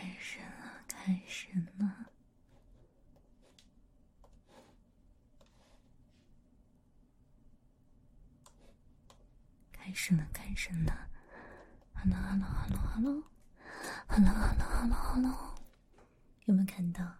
始了，开始了。开始了，开始了。Hello，有没有看到？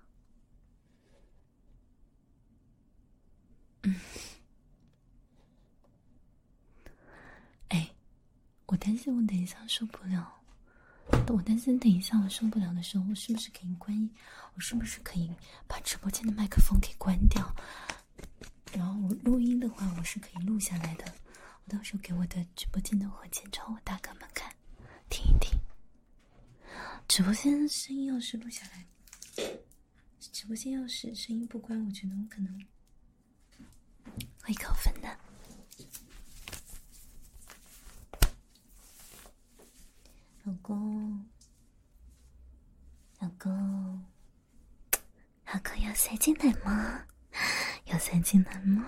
我担心我等一下受不了。我担心等一下我受不了的时候，我是不是可以我是不是可以把直播间的麦克风给关掉？然后我录音的话，我是可以录下来的。我到时候给我的直播间的火箭超我大哥们看，听一听。直播间的声音要是录下来，直播间要是声音不关，我觉得我可能会扣分的。老公，老公要塞进来吗？要塞进来吗？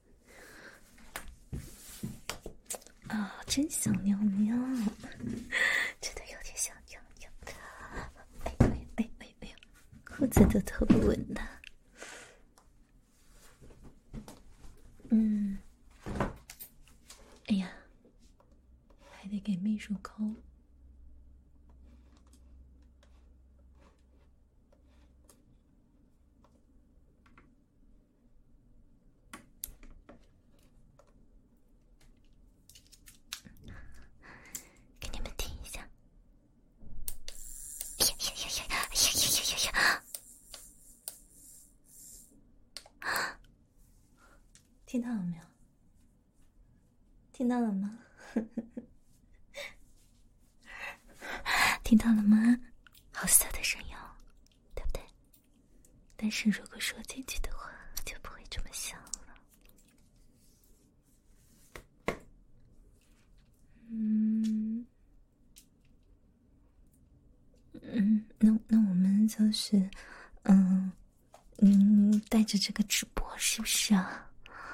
啊、真想尿尿，真的有点想尿尿的。哎呦，裤子都脱不稳的。哎呀，还得给秘书抠。给你们听一下。听到了没有？听到了吗？听到了吗？好色的声音哦，对不对？但是如果说进去的话，就不会这么笑了。那我们就是带着这个直播是不是啊？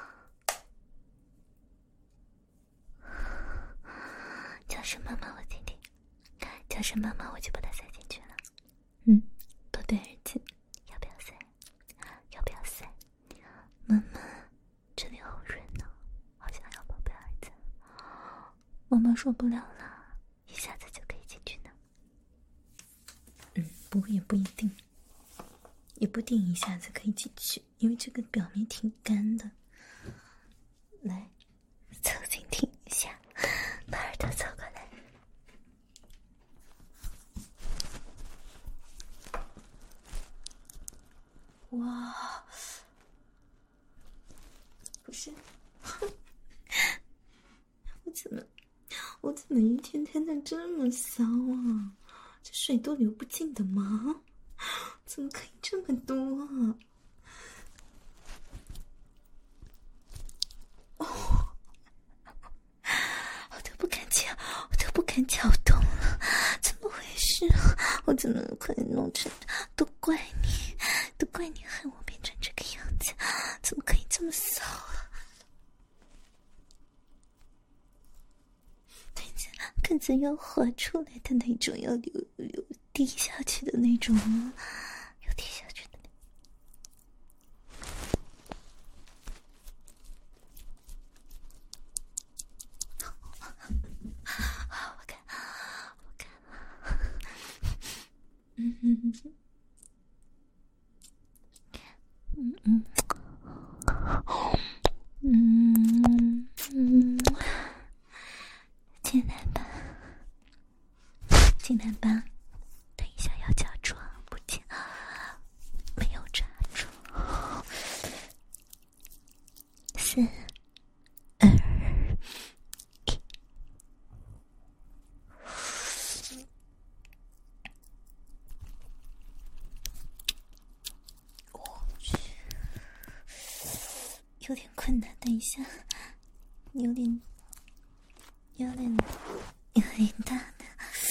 叫声妈妈我听听，叫声妈妈我就把它塞进去了。宝贝儿子，要不要塞？要不要塞？妈妈，这里好润哦，好想要宝贝儿子。妈妈受不了了，一下子就可以进去呢。不过也不一定，一下子可以进去，因为这个表面挺干的。来，凑近听一下，把耳朵凑过来。哇，不是，我怎么一天天的这么骚啊？这水都流不尽的吗？怎么可以这么多啊？我都不敢搅动了，怎么回事啊？我怎么可以弄成？都怪你害我变成这个样子，怎么可以这么骚啊？看着要滑出来的那种，要流滴下去的那种吗？有滴下去的那种。好，我看进来吧，等一下要假装不见，没有抓住。4、2、1。我去，有点困难，等一下，有点大的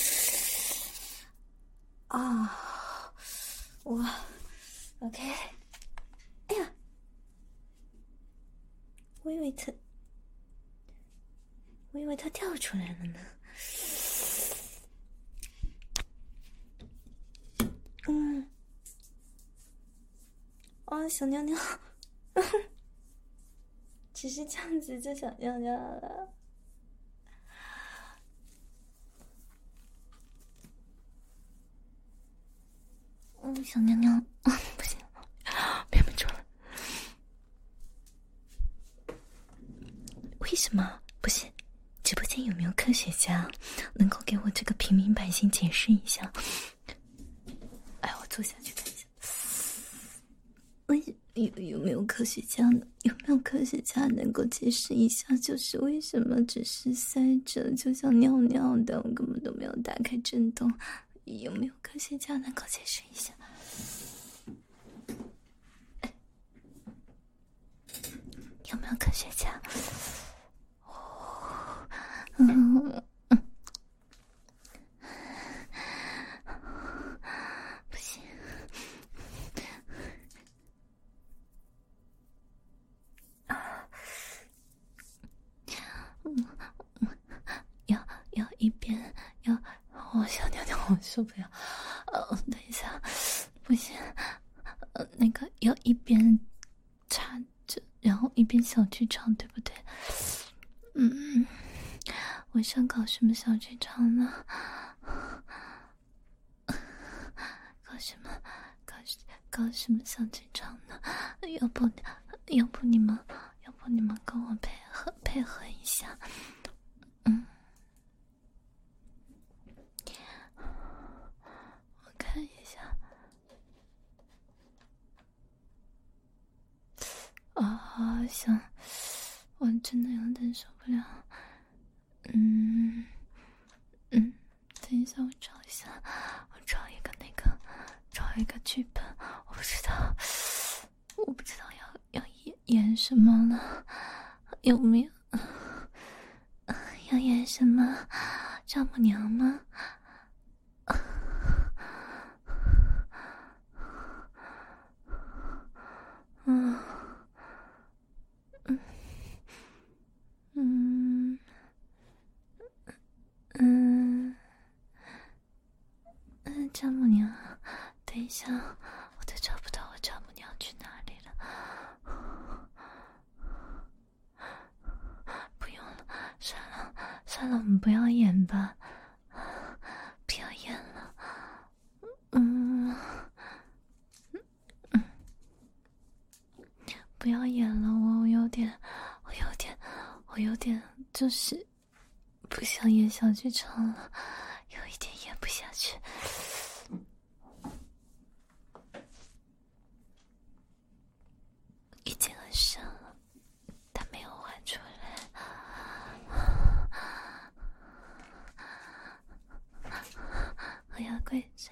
啊！哇 ，OK， 哎呀，我以为它掉出来了呢。 小尿尿，只是这样子就想尿尿了。小尿尿，不行，憋不住了。为什么不行？直播间有没有科学家能够给我这个平民百姓解释一下？哎，我坐下去看一下。有没有科学家呢？有没有科学家能够解释一下，就是为什么只是塞着就像尿尿的，我根本都没有打开震动？有没有科学家能够解释一下？有没有科学家？不行。要一边要，我想尿尿，我受不了。等一下，不行。那个要一边插着，然后一边小剧场，对不对？我想搞什么小剧场呢？搞什么小剧场呢？要不你们跟我配合一下。我看一下。行，我真的有点受不了。等一下，我找一下，我找一个剧本，我不知道要演什么了，有没有要演什么？丈母娘吗？丈母娘，等一下，我都找不到我丈母娘去哪里了。不用了，算了，我们不要演吧，不要演了。不要演了，我有点就是不想演小剧场了，有一点演不下去。已经很深了，他没有还出来。我要跪着。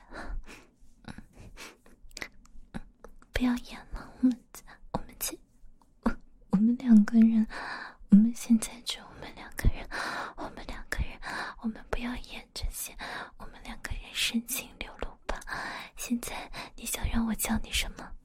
不要演了，我们两个人，我们现在只有我们两个人，我们不要演这些，我们两个人深情流露吧。现在你想让我叫你什么？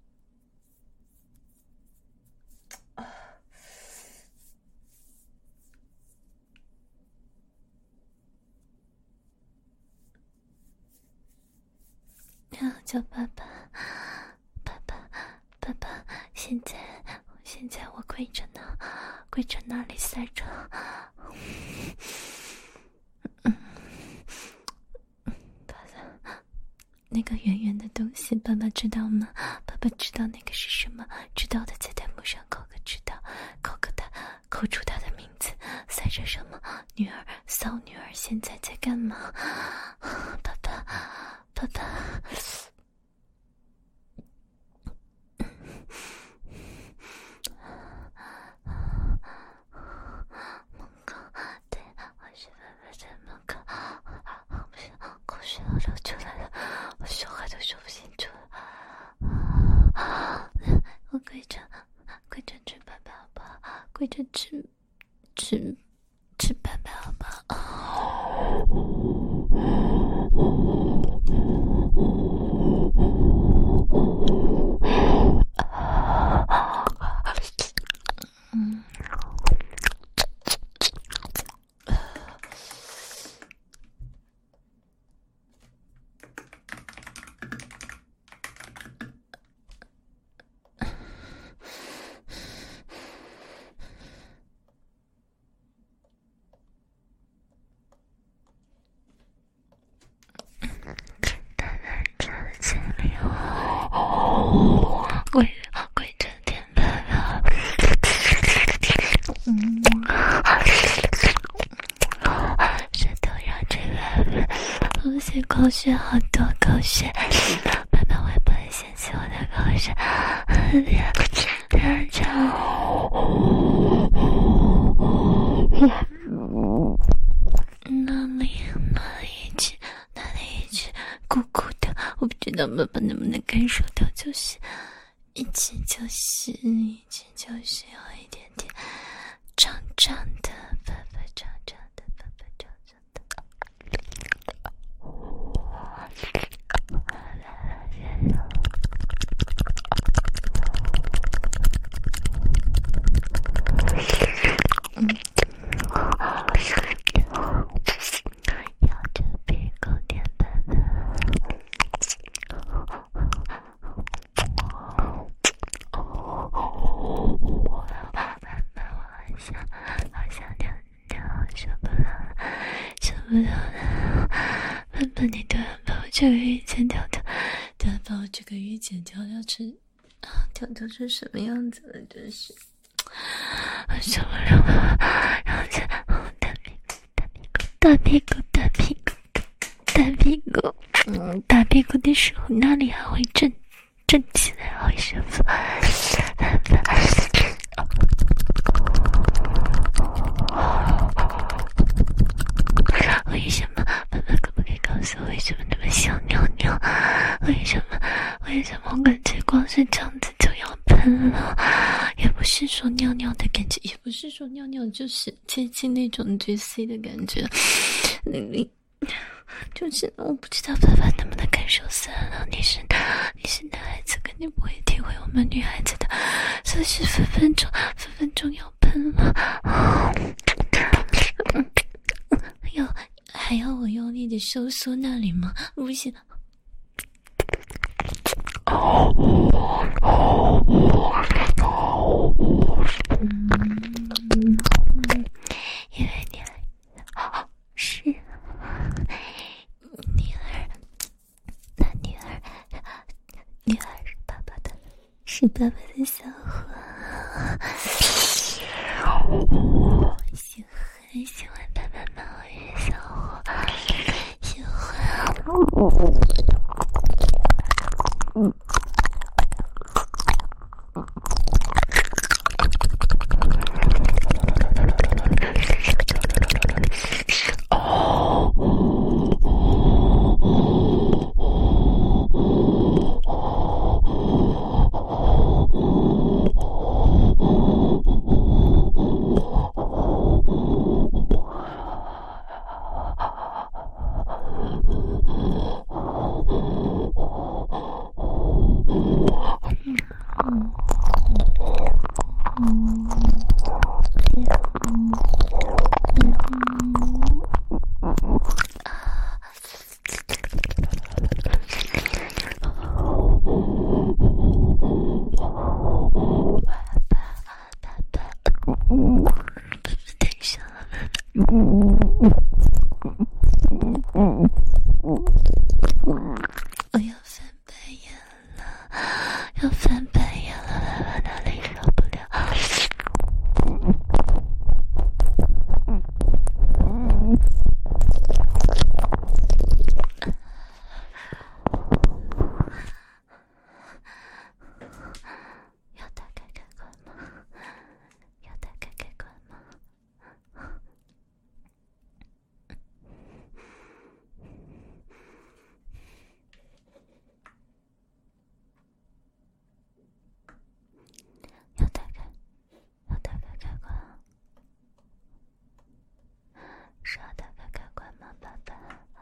叫爸爸。现在我跪着呢，跪着那里塞着。那个圆圆的东西，爸爸知道吗？爸爸知道那个是什么？知道的在弹幕上扣个知道，扣出他的名字。塞着什么？女儿，骚女儿现在在干嘛？爸爸。对，我是爸爸在门口，不行，口水要流出来了，我说话都说不清楚了。我跪着吃爸爸好不好？跪着吃爸爸好不好？ 口水，好多口水，爸爸会不会嫌弃我的口水？哪里一直鼓鼓的，我不知道爸爸能不能感受到，就是一直就是有一点点胀胀的，爸爸胀胀的，爸爸胀胀的。咬着鼻孔点爸爸。好想尿尿，受不了了！爸爸，你突然把我这个鱼剪掉的，突然把我这个鱼剪掉，要成掉成什么样子了？真是，我受不了了！然后就大屁股，大屁股的时候，哪里还会震起来，好舒服。为什么？爸爸可不可以告诉我，为什么那么想尿尿？为什么我感觉光是这样子就要喷了？也不是说尿尿的感觉，也不是说尿尿就是接近那种 juicy 的感觉，就是我不知道爸爸能不能感受算了。你是男孩子，肯定不会体会我们女孩子的，所以是分分钟要喷了。还要我用力的收缩那里吗？不行。因为你是女儿是爸爸的，是爸爸的小伙。很喜欢爸爸猫与小伙，喜欢。我要翻白眼了，爸爸哪里受不了？要打开开关吗？要打开开关吗？要打开开关啊！是要打开开关吗，爸爸？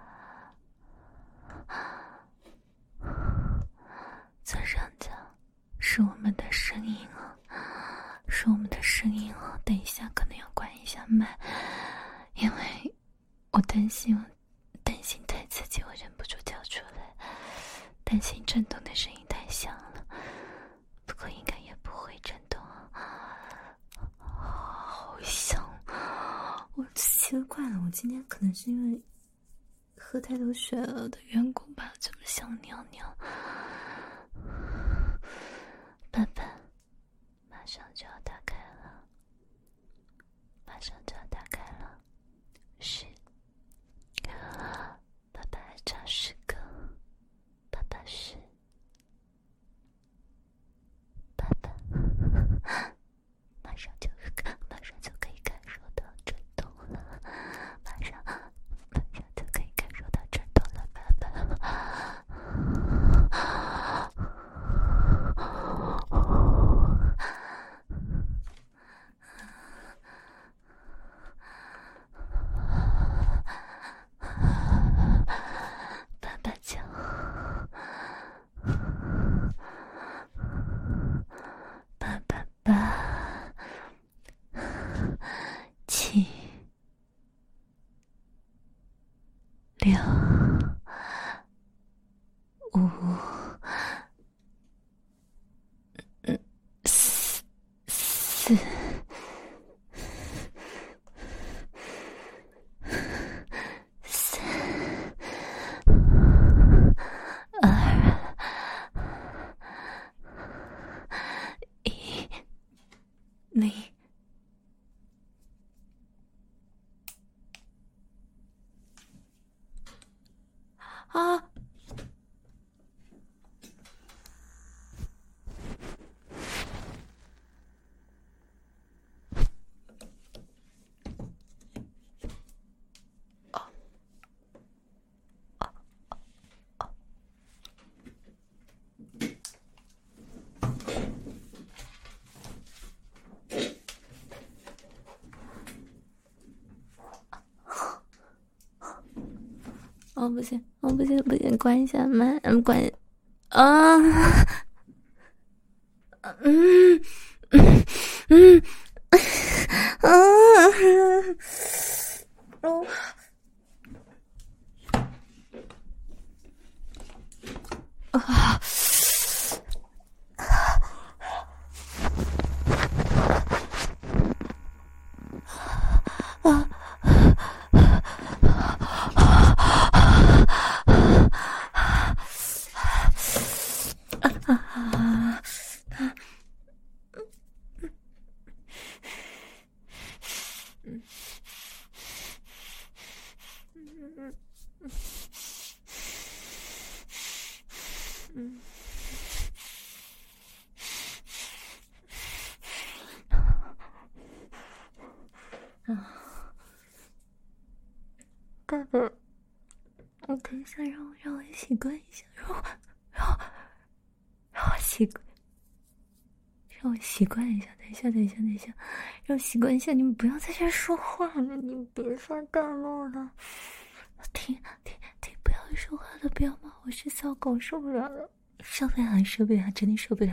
左上角是我们的声音啊，等一下可能要关一下麦，因为我担心太刺激，我忍不住跳出来，担心震动的声音太响了，不过应该也不会震动啊。好香！我奇怪了，我今天可能是因为喝太多水了的缘故吧，这么想尿尿。爸爸，马上就要打开了，是，爸爸还长10个，爸爸是爸爸，马上就可以感受到震动了，马上就可以感受到震动了，爸爸。爸爸讲，爸爸爸7、6、5、4、0。啊！哦，不行，关一下麦，关啊，爸爸，我等一下，让我习惯一下，让我习惯一下。等一下，让我习惯一下。你们不要在这说话了，你们别发大怒了。停，不要说话了，不要骂我，是小狗，受不了了，真的受不了。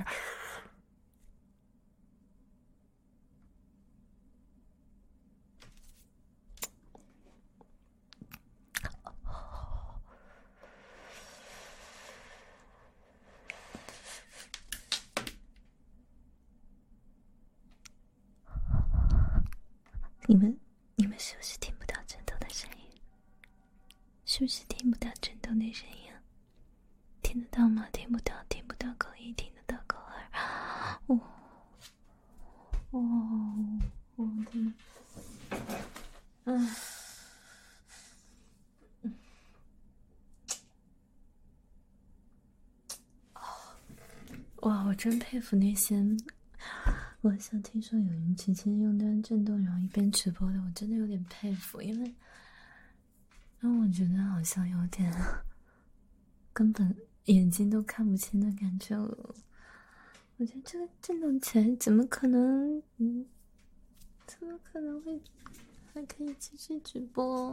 你们是不是听不到震动的声音？听啊？听得到吗？听不到口1，听得到口2。我天！哇，我真佩服那些。我好像听说有人直接用端震动然后一边直播的，我真的有点佩服，因为我觉得好像有点根本眼睛都看不清的感觉。我觉得这个震动起来怎么可能会还可以继续直播？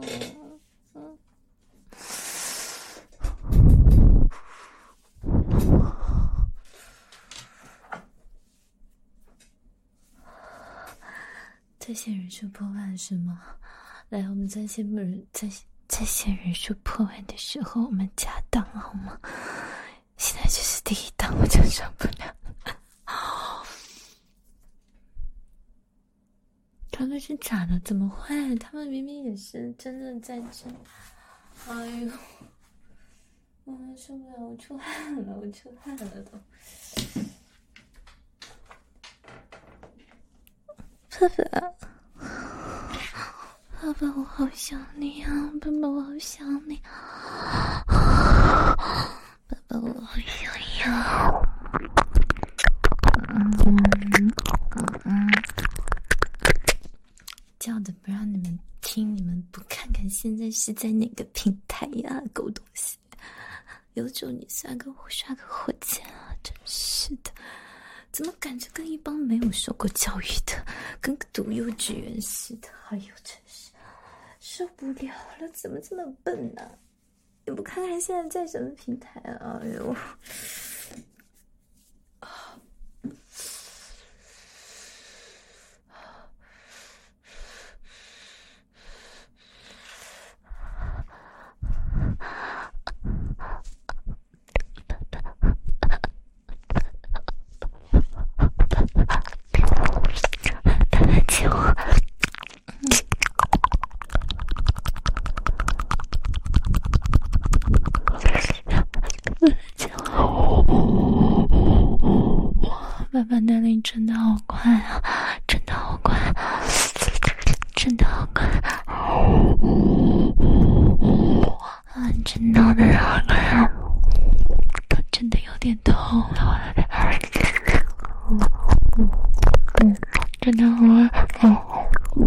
在线人数破万是吗？来，我们在线人数破万的时候，我们加档好吗？现在就是第1档，我就受不了。他们是假的，怎么会？他们明明也是真的在这。哎呦，受不了，我出汗了都。爸爸，我好想你啊！爸爸，我好想你。 想要。叫的不让你们听，你们不看看现在是在哪个平台呀？狗东西，有种你刷个火箭啊！真是的，怎么感觉跟一帮没有受过教育的，跟个读幼稚园似的？哎呦，真是受不了了！怎么这么笨呢？你不看看现在在什么平台啊？哎呦！爸爸那里真的好快啊，真的好快，真的好快啊，真的好快，头真的有点痛了，真的好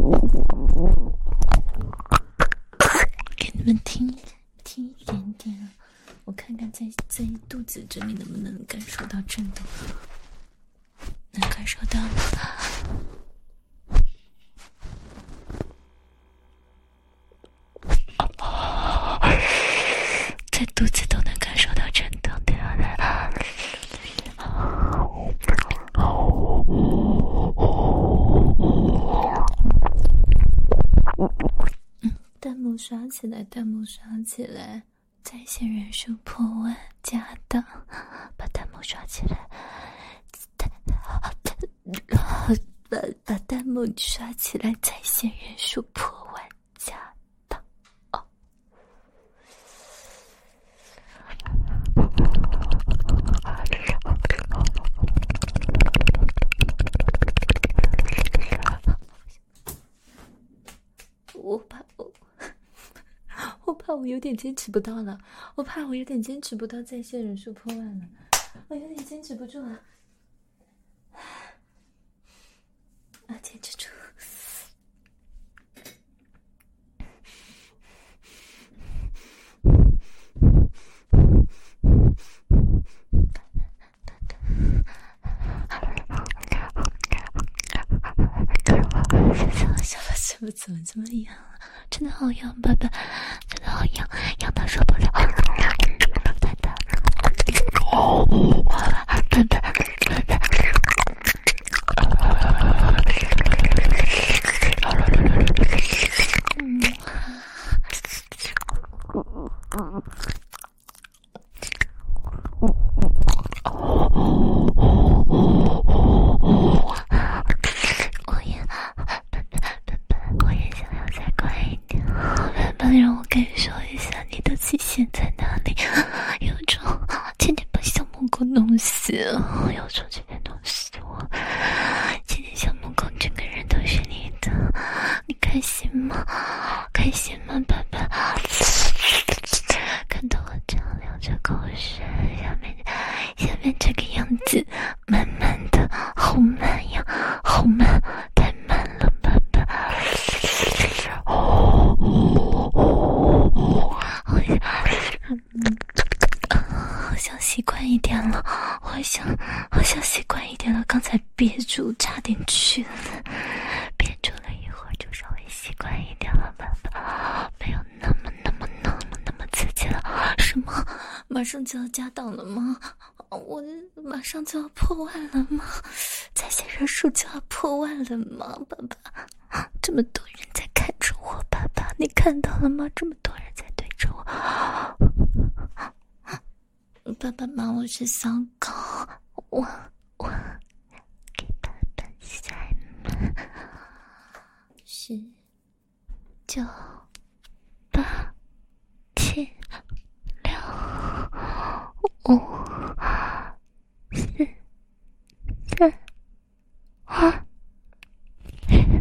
给你们听一点点，我看看在肚子这里能不能感受到震动。能感受到吗？在肚子都能感受到震动的。弹幕刷起来，弹幕刷起来，在线人数破万，加档，把弹幕刷起来。把弹幕刷起来，在线人数破万加档哦！我怕我有点坚持不到了，我怕我有点坚持不到在线人数破万了，我有点坚持不住了。啊，坚持住！怎么这么痒啊？真的好痒，爸爸，真的好痒，痒到受不了。爸我也想要再快一点。爸爸，让我感受一下你的极限在哪里？有种今天把小母狗弄死，有种今天弄死我。今天小母狗整个人都是你的，你开心吗？开心吗，爸爸？看到我这样流着口水，下面这个样子，慢慢的，好慢呀，好慢，太慢了，爸爸。好像习惯一点了，好像习惯一点了。刚才憋住，差点去了，憋住了一会儿就稍微习惯一点了，爸爸，没有那么刺激了。什么？马上就要加档了吗？我马上就要破万了吗？在线人数就要破万了吗？爸爸，这么多人在看着我，爸爸，你看到了吗？这么多人在对着我。爸爸妈，我是小狗，我给爸爸塞满10、9、8、7、6、5、4、3、2、1。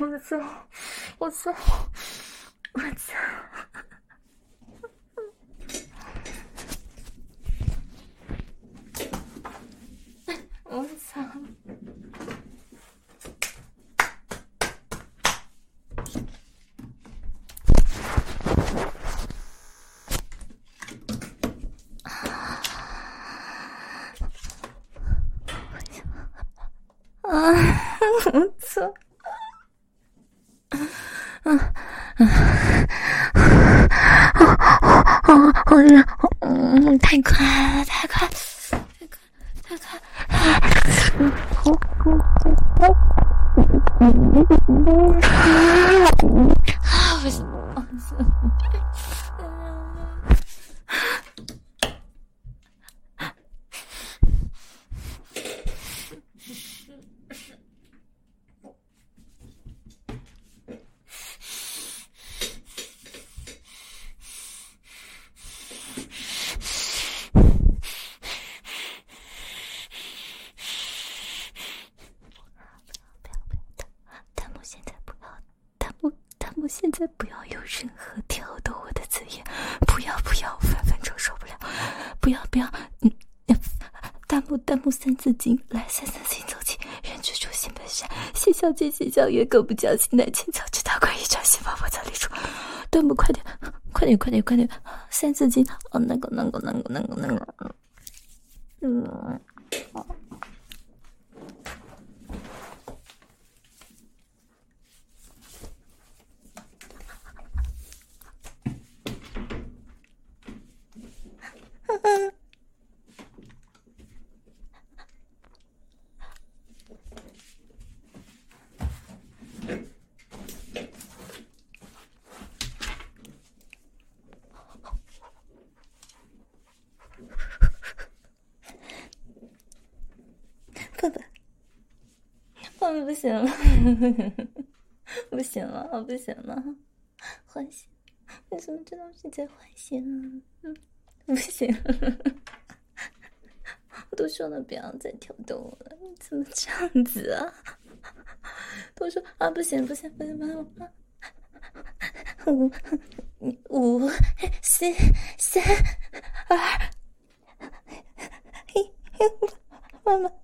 我操！太快了，太快！现在不要有任何挑逗我的字眼，不要，分分钟受不了，不要，弹幕三字经，来三字经走起，人之初性本善，谢小姐谢小月，狗不叫醒来千草之大怪，一朝鲜宝宝早立出，弹幕快点，三字经，那个，不行了，不行了，换鞋，你怎么这东西在换鞋呢？不行了，我都说了不要再挑逗我了，你怎么这样子啊？都说啊，不行，5、4、3、2、1，慢慢。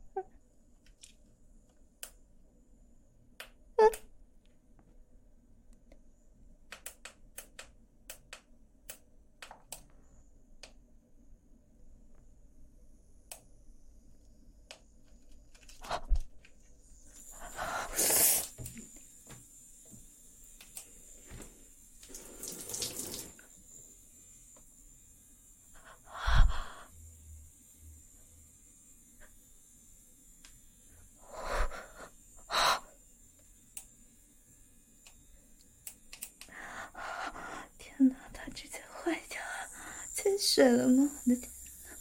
天哪，它直接坏掉了，进水了吗？我的天！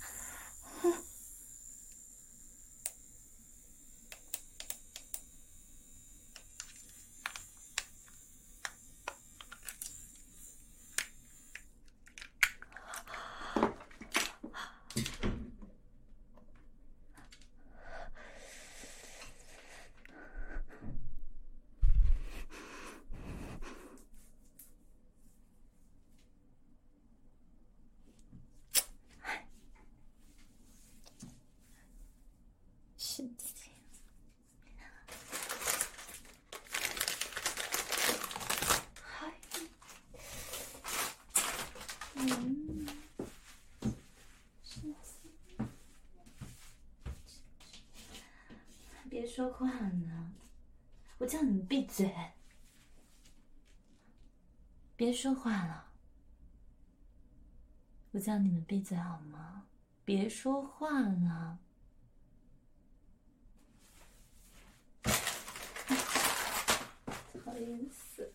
事情，别说话呢，我叫你们闭嘴，别说话了，我叫你们闭嘴好吗？别说话了。讨厌死！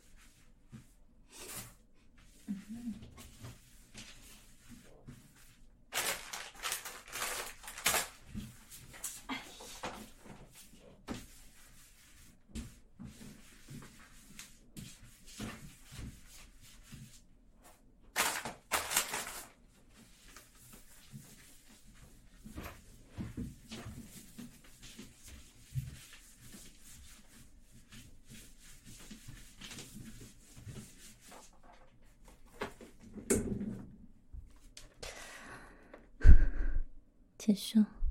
结束。